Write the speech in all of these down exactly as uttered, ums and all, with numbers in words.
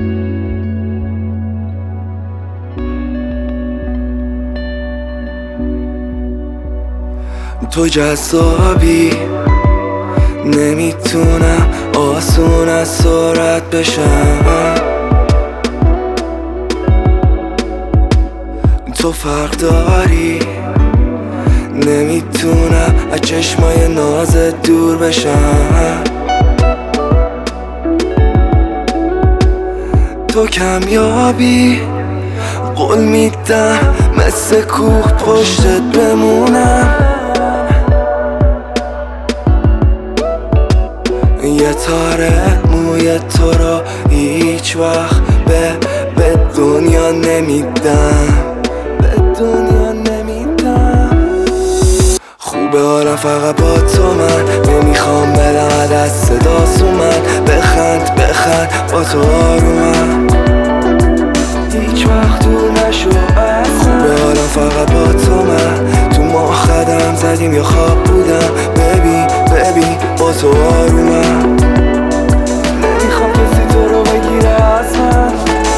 تو جذابی، نمیتونم آسون از سرعت بشم. تو فرق داری، نمیتونم از چشمای نازت دور بشم. تو کمیابی، قول میدم مثل کوه پشتت بمونم. یه تاره موی تو رو هیچ وقت به به دنیا نمیدم، به دنیا نمیدم. خوبه حالا فقط با تو من، نمیخوام بدم دست صدا سومن. بخند بخند با تو آرومم، هیچ وقت دور نشو از من. خوبه حالا فقط با تو من، تو ما خدم زدیم یا خواب بودم. ببین ببین با تو آرومم، نمیخوام کسی تو رو بگیره از من.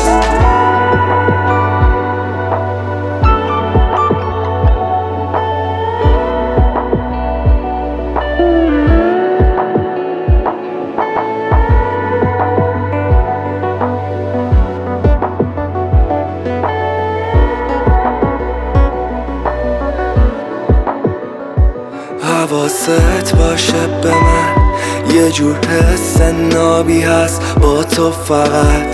حواست باشه به من، یه جور حس نابی هست با تو فقط.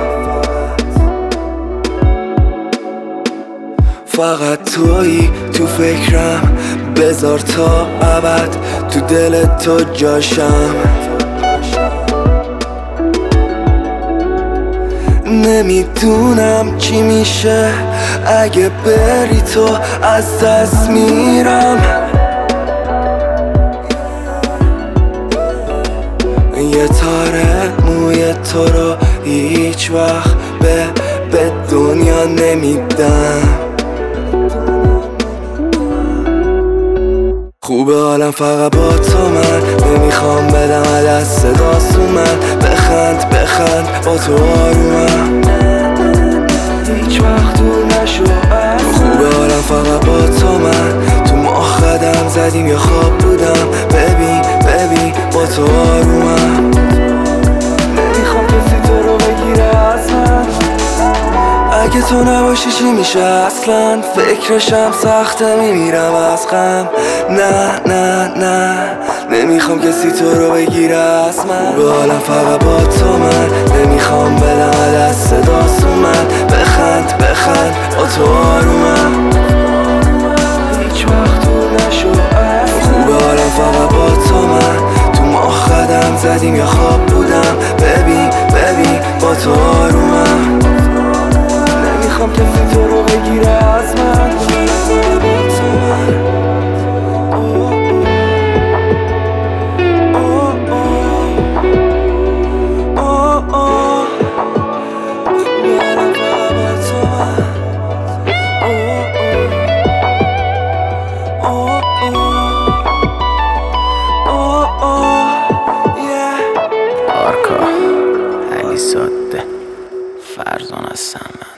فقط تویی تو فکرم، بذار تا ابد تو دل تو جاشم. نمیدونم چی میشه اگه بری تو، از دست میرم. یه تاره موی تو رو هیچ وقت به به دنیا نمیدم. خوبه حالم فقط با تو من، نمیخوام بدم دست صدا سومن. بخند بخند با تو آرومم، هیچ وقت دور نشو از من. خوبه حالم فقط با تو من، تو ما خدم زدیم یا خواب بودم. ببین ببین با تو آرومم، نمیخوام کسی تو رو بگیره از من. اگه تو نباشی چی میشه اصلا، فکرشم سخته میمیرم از غم. نه نه نه نمیخوام کسی تو رو بگیره از من. خوبه حالم فقط با تو من، نمیخوام بدم دست صدا سومن. بخند بخند با تو آرومم، هیچ وقت دور نشو از من. خوبه حالم فقط با تو من، تو ما خدم زدیم یا خواب بودم. ببین ببین با تو آرومم، نمیخوام کسی تو رو بگیره از من. آرکا علی ساده فرزان هستم من.